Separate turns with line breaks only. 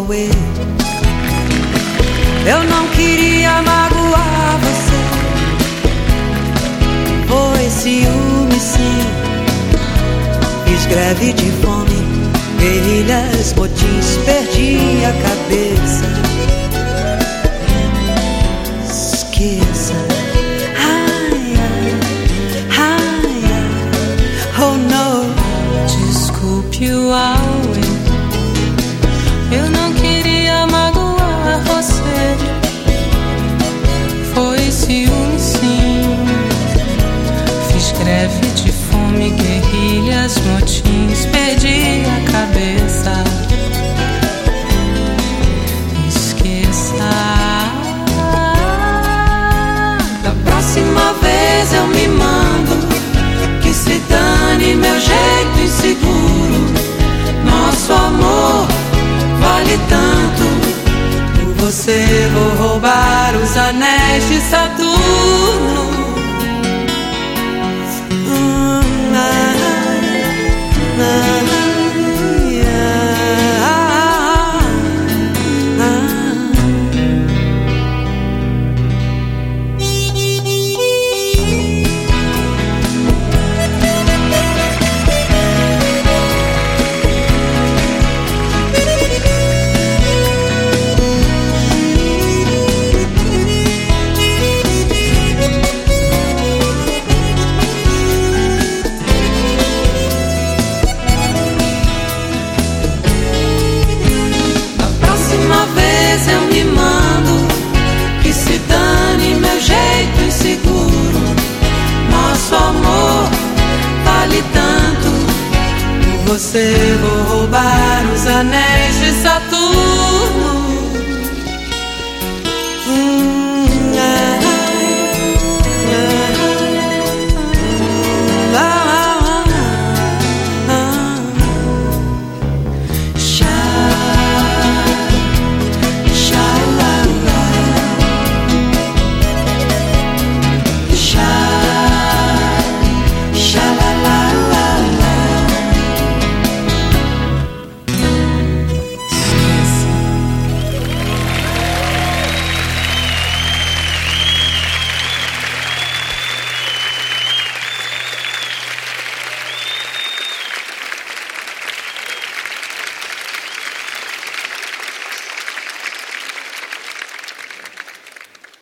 away. Eu não queria magoar você, foi ciúme sim. Fiz greve de fome, guerrilhas, motins, perdi a cabeça. Esqueça. Ai, ai, ai, ai. Oh no.
Desculpe o auê, eu não queria magoar você, foi ciúme sim. Fiz greve de fome, guerrilhas, motins, perdi a cabeça. Esqueça. Da próxima vez eu me mando, que se dane meu jeito inseguro. Nosso amor vale tanto, por você vou roubar os anéis de Saturno. Eu me mando, que se dane meu jeito inseguro. Nosso amor vale tanto, por você vou